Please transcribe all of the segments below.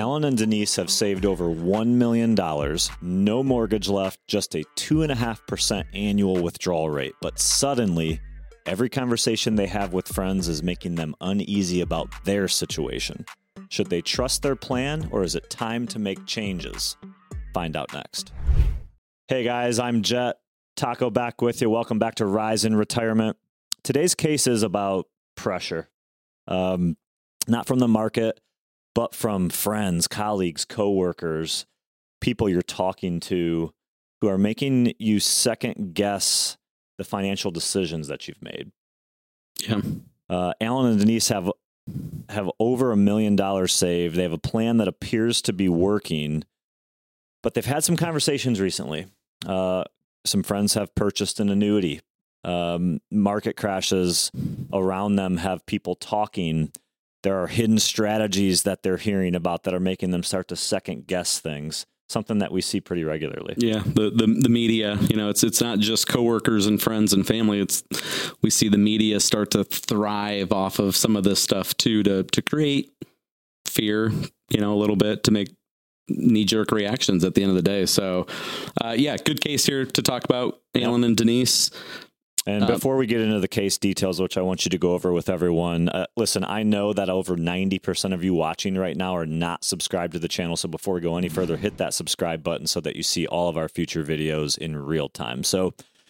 Alan and Denise have saved over $1 million, no mortgage left, just a 2.5% annual withdrawal rate. But suddenly, every conversation they have with friends is making them uneasy about their situation. Should they trust their plan, or is it time to make changes? Find out next. Hey guys, I'm Jet. Taco back with you. Welcome back to Rise in Retirement. Today's case is about pressure. Not from the market, but from friends, colleagues, coworkers, people you're talking to who are making you second guess the financial decisions that you've made. Yeah. Alan and Denise have over $1 million saved. They have a plan that appears to be working, but they've had some conversations recently. Some friends have purchased an annuity. Market crashes around them have people talking. There are hidden strategies that they're hearing about that are making them start to second guess things. Something that we see pretty regularly. Yeah, the media, it's not just coworkers and friends and family. We see the media start to thrive off of some of this stuff too, to create fear, a little bit, to make knee-jerk reactions at the end of the day. So, good case here to talk about, Alan and Denise. And before we get into the case details, which I want you to go over with everyone, listen, I know that over 90% of you watching right now are not subscribed to the channel. So before we go any further, hit that subscribe button so that you see all of our future videos in real time. So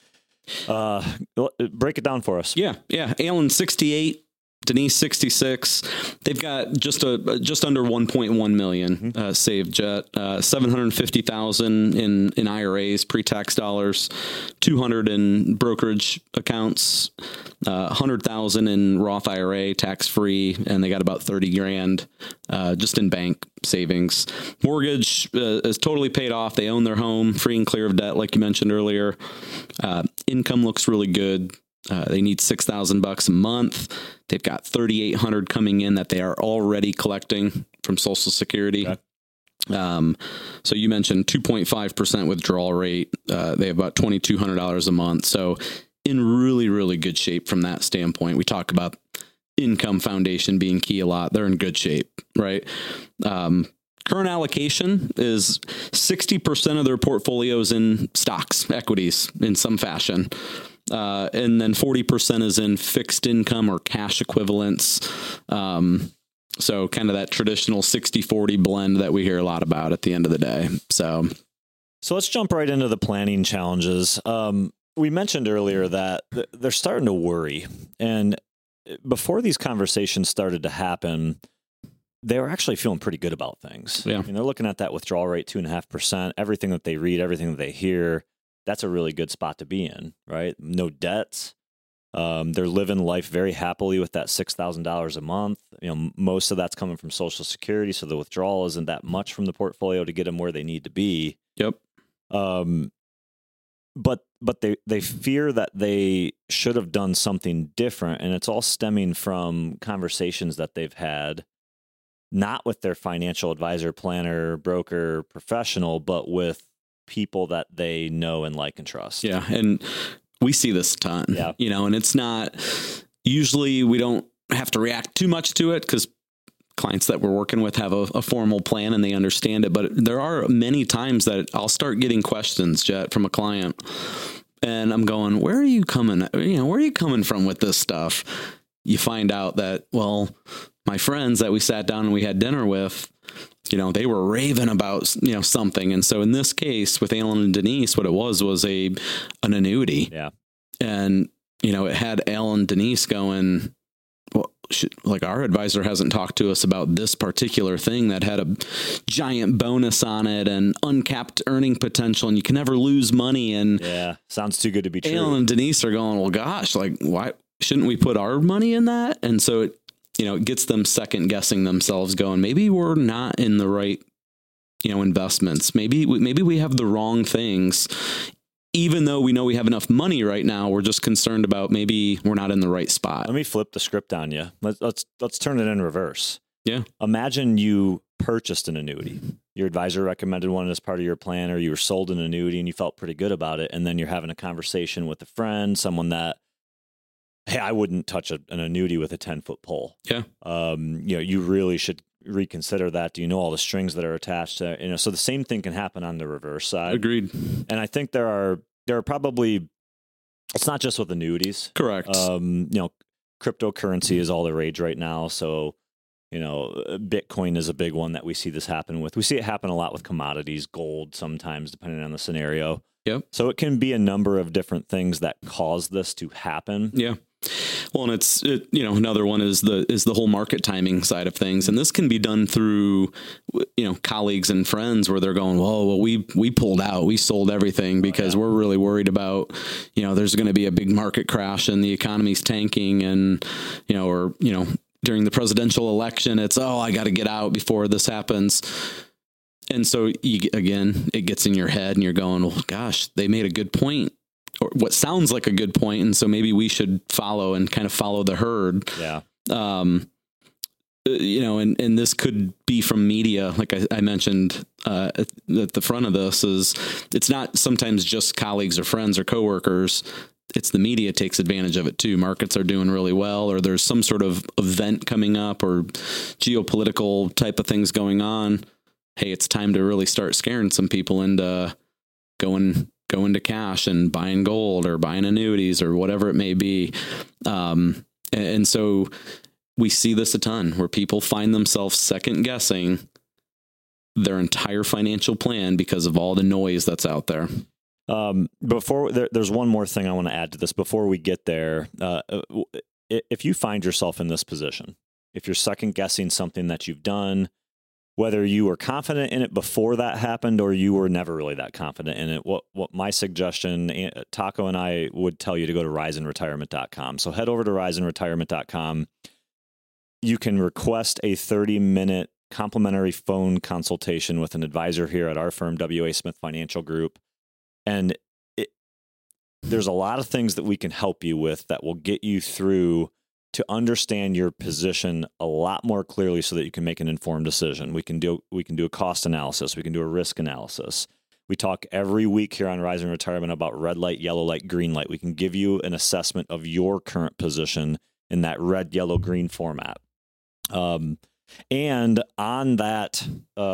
break it down for us. Yeah. Alan, 68. Denise, 66. They've got just under 1.1 million saved, Jet. 750,000 in IRAs, pre-tax dollars, 200 in brokerage accounts, 100,000 in Roth IRA, tax free, and they got about 30 grand just in bank savings. Mortgage is totally paid off. They own their home, free and clear of debt, like you mentioned earlier. Income looks really good. They need $6,000 a month. They've got $3,800 coming in that they are already collecting from Social Security. Okay. So you mentioned 2.5% withdrawal rate. They have about $2,200 a month. So in really, really good shape from that standpoint. We talk about income foundation being key a lot. They're in good shape, right? Current allocation is 60% of their portfolios in stocks, equities in some fashion. And then 40% is in fixed income or cash equivalents. So kind of that traditional 60-40 blend that we hear a lot about at the end of the day. So let's jump right into the planning challenges. We mentioned earlier that they're starting to worry. And before these conversations started to happen, they were actually feeling pretty good about things. Yeah. They're looking at that withdrawal rate, 2.5%, everything that they read, everything that they hear. That's a really good spot to be in, right? No debts. They're living life very happily with that $6,000 a month. Most of that's coming from Social Security, so the withdrawal isn't that much from the portfolio to get them where they need to be. Yep. But they fear that they should have done something different, and it's all stemming from conversations that they've had, not with their financial advisor, planner, broker, professional, but with people that they know and like and trust. Yeah. And we see this a ton, yeah. And it's not, usually we don't have to react too much to it because clients that we're working with have a formal plan and they understand it. But there are many times that I'll start getting questions, Jet, from a client, and I'm going, where are you coming from with this stuff? You find out that, well, my friends that we sat down and we had dinner with, they were raving about, something. And so in this case with Alan and Denise, what it was an annuity. Yeah. And, it had Alan and Denise going, well, our advisor hasn't talked to us about this particular thing that had a giant bonus on it and uncapped earning potential and you can never lose money. And yeah, sounds too good to be true. Alan and Denise are going, well, gosh, why shouldn't we put our money in that? And so it gets them second guessing themselves going, maybe we're not in the right, investments. Maybe we have the wrong things. Even though we know we have enough money right now, we're just concerned about maybe we're not in the right spot. Let me flip the script on you. Let's turn it in reverse. Yeah. Imagine you purchased an annuity. Your advisor recommended one as part of your plan, or you were sold an annuity and you felt pretty good about it. And then you're having a conversation with a friend, someone that, hey, I wouldn't touch an annuity with a 10-foot pole. Yeah. You really should reconsider that? Do you know all the strings that are attached to, so the same thing can happen on the reverse side. Agreed. And I think there are probably, it's not just with annuities. Correct. Cryptocurrency is all the rage right now. So, Bitcoin is a big one that we see this happen with. We see it happen a lot with commodities, gold sometimes, depending on the scenario. Yep. So it can be a number of different things that cause this to happen. Yeah. Well, and another one is the whole market timing side of things. And this can be done through, colleagues and friends where they're going, well, we pulled out, we sold everything because we're really worried about, there's going to be a big market crash and the economy's tanking and, during the presidential election, it's, I got to get out before this happens. And so it gets in your head and you're going, well, gosh, they made a good point, or what sounds like a good point. And so maybe we should follow the herd. Yeah. And this could be from media. Like I mentioned at the front of this, is it's not sometimes just colleagues or friends or coworkers. It's the media takes advantage of it too. Markets are doing really well, or there's some sort of event coming up or geopolitical type of things going on. Hey, it's time to really start scaring some people into going to cash and buying gold or buying annuities or whatever it may be. And so we see this a ton where people find themselves second guessing their entire financial plan because of all the noise that's out there. There's one more thing I want to add to this before we get there. If you find yourself in this position, if you're second guessing something that you've done, whether you were confident in it before that happened or you were never really that confident in it, what my suggestion, Taco and I would tell you to go to risenretirement.com. So head over to risenretirement.com. You can request a 30-minute complimentary phone consultation with an advisor here at our firm, W.A. Smith Financial Group. And there's a lot of things that we can help you with that will get you through to understand your position a lot more clearly so that you can make an informed decision. We can do a cost analysis. We can do a risk analysis. We talk every week here on Rise and Retirement about red light, yellow light, green light. We can give you an assessment of your current position in that red, yellow, green format. And on that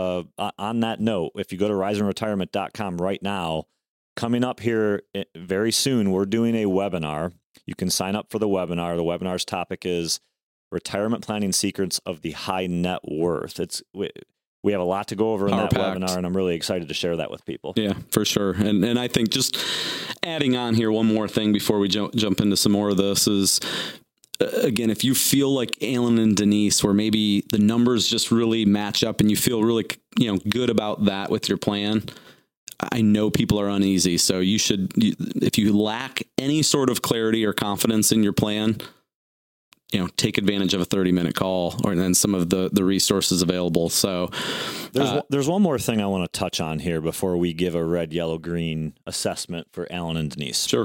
note, if you go to risenretirement.com right now, coming up here very soon, we're doing a webinar. You can sign up for the webinar. The webinar's topic is Retirement Planning Secrets of the High Net Worth. We have a lot to go over in that webinar, and I'm really excited to share that with people. Yeah, for sure. And I think just adding on here one more thing before we jump into some more of this is, again, if you feel like Alan and Denise, where maybe the numbers just really match up and you feel really good about that with your plan, I know people are uneasy. So if you lack any sort of clarity or confidence in your plan, take advantage of a 30-minute call or then some of the resources available. So there's one more thing I want to touch on here before we give a red, yellow, green assessment for Alan and Denise. Sure.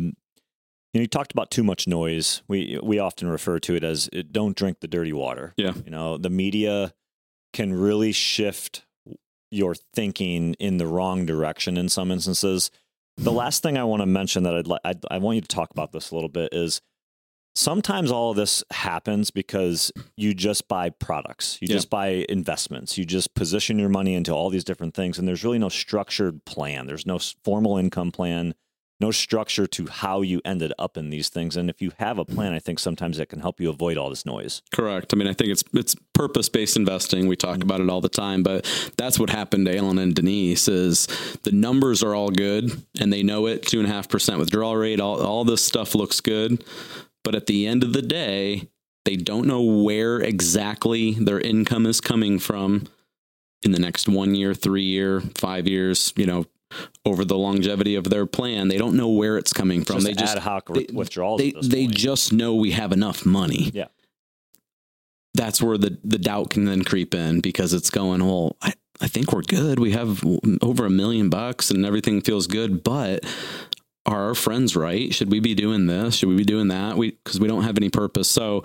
You talked about too much noise. We often refer to it as don't drink the dirty water. Yeah. The media can really shift your thinking in the wrong direction in some instances. The last thing I want to mention that I want you to talk about this a little bit is sometimes all of this happens because you just buy products, you just buy investments, you just position your money into all these different things, and there's really no structured plan. There's no formal income plan, no structure to how you ended up in these things. And if you have a plan, I think sometimes it can help you avoid all this noise. Correct. I mean, I think it's purpose-based investing. We talk about it all the time, but that's what happened to Alan and Denise is the numbers are all good and they know it. 2.5% withdrawal rate, all this stuff looks good. But at the end of the day, they don't know where exactly their income is coming from in the next 1 year, 3 year, 5 years, over the longevity of their plan. They don't know where it's coming from. They just ad hoc withdrawals. They just know we have enough money. Yeah. That's where the doubt can then creep in because it's going, well, I think we're good. We have over $1 million and everything feels good, but are our friends right? Should we be doing this? Should we be doing that? Because we don't have any purpose. So,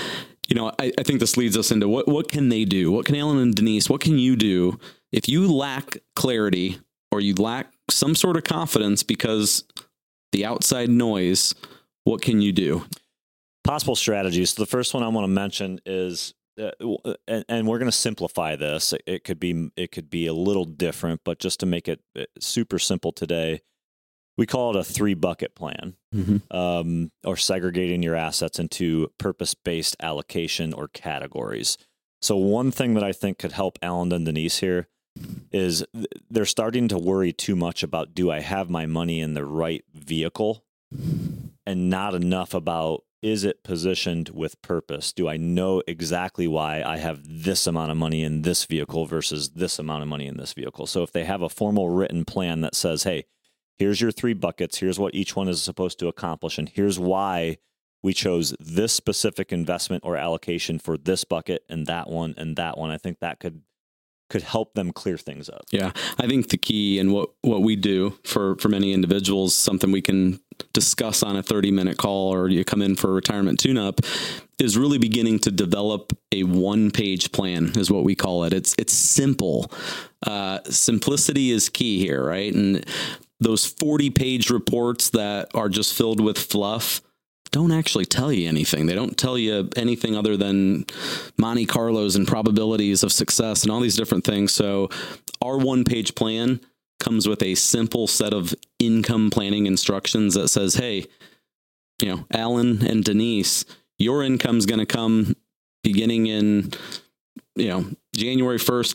I think this leads us into what can they do? What can Alan and Denise, what can you do if you lack clarity or you lack some sort of confidence because the outside noise? What can you do? Possible strategies. So the first one I want to mention is and we're going to simplify this. It could be a little different, but just to make it super simple today, we call it a 3-bucket plan, or segregating your assets into purpose-based allocation or categories. So one thing that I think could help Alan and Denise here is they're starting to worry too much about, do I have my money in the right vehicle, and not enough about, is it positioned with purpose? Do I know exactly why I have this amount of money in this vehicle versus this amount of money in this vehicle? So if they have a formal written plan that says, hey, here's your 3 buckets, here's what each one is supposed to accomplish, and here's why we chose this specific investment or allocation for this bucket and that one, I think that could help them clear things up. Yeah, I think the key and what we do for many individuals, something we can discuss on a 30-minute call, or you come in for a retirement tune-up, is really beginning to develop a 1-page plan, is what we call it. It's simple. Simplicity is key here, right? And those 40-page reports that are just filled with fluff don't actually tell you anything. They don't tell you anything other than Monte Carlos and probabilities of success and all these different things. So our 1-page plan comes with a simple set of income planning instructions that says, hey, Alan and Denise, your income's going to come beginning in, January 1st,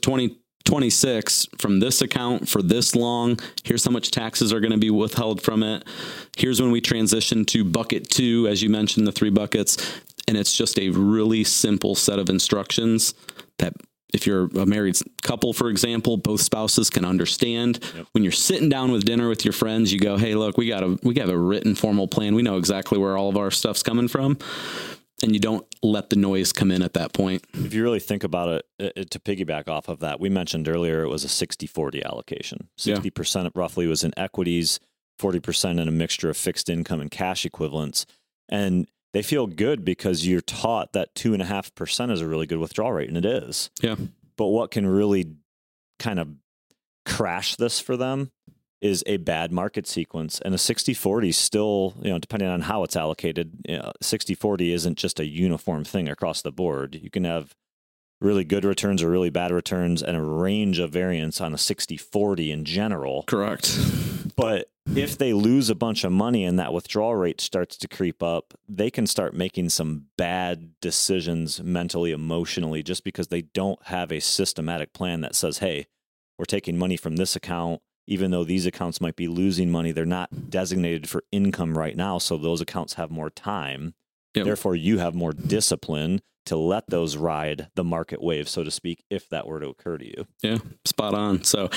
2026 from this account for this long. Here's how much taxes are going to be withheld from it. Here's when we transition to bucket 2, as you mentioned, the 3 buckets. And it's just a really simple set of instructions that if you're a married couple, for example, both spouses can understand. Yep. When you're sitting down with dinner with your friends, you go, hey, look, we got a written formal plan. We know exactly where all of our stuff's coming from. And you don't let the noise come in at that point. If you really think about it, to piggyback off of that, we mentioned earlier it was a 60-40 allocation. 60% roughly was in equities, 40% in a mixture of fixed income and cash equivalents. And they feel good because you're taught that 2.5% is a really good withdrawal rate, and it is. Yeah. But what can really kind of crash this for them is a bad market sequence. And a 60-40 still, depending on how it's allocated, 60-40 isn't just a uniform thing across the board. You can have really good returns or really bad returns and a range of variance on a 60-40 in general. Correct. But if they lose a bunch of money and that withdrawal rate starts to creep up, they can start making some bad decisions mentally, emotionally, just because they don't have a systematic plan that says, hey, we're taking money from this account. Even though these accounts might be losing money, they're not designated for income right now. So those accounts have more time. Yep. Therefore, you have more discipline to let those ride the market wave, so to speak, if that were to occur to you. Yeah, spot on. So,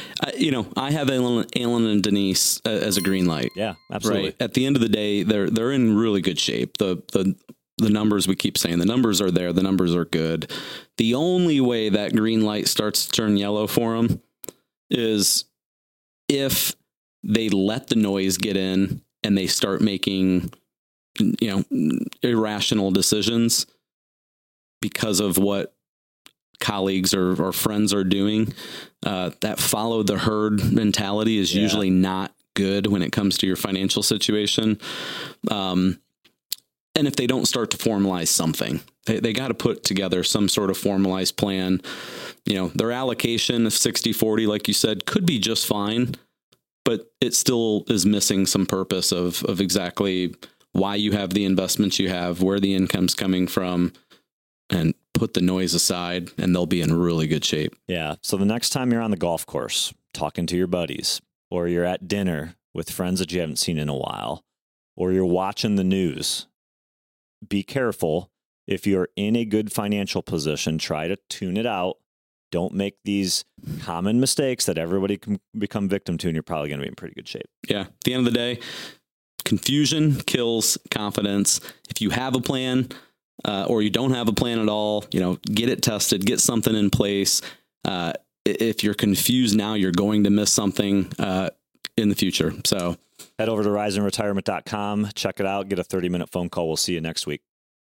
I have Alan and Denise as a green light. Yeah, absolutely. Right? At the end of the day, they're in really good shape. The numbers, we keep saying, the numbers are there. The numbers are good. The only way that green light starts to turn yellow for them is if they let the noise get in and they start making, irrational decisions because of what colleagues or friends are doing, that follow the herd mentality is usually not good when it comes to your financial situation. And if they don't start to formalize something, they got to put together some sort of formalized plan. Their allocation of 60-40, like you said, could be just fine, but it still is missing some purpose of exactly why you have the investments you have, where the income's coming from, and put the noise aside, and they'll be in really good shape. Yeah. So the next time you're on the golf course talking to your buddies, or you're at dinner with friends that you haven't seen in a while, or you're watching the news, be careful. If you're in a good financial position, try to tune it out. Don't make these common mistakes that everybody can become victim to, and you're probably going to be in pretty good shape. Yeah. At the end of the day, confusion kills confidence. If you have a plan, or you don't have a plan at all, get it tested, get something in place. If you're confused now, you're going to miss something in the future. So head over to riseandretirement.com, check it out, get a 30-minute phone call. We'll see you next week.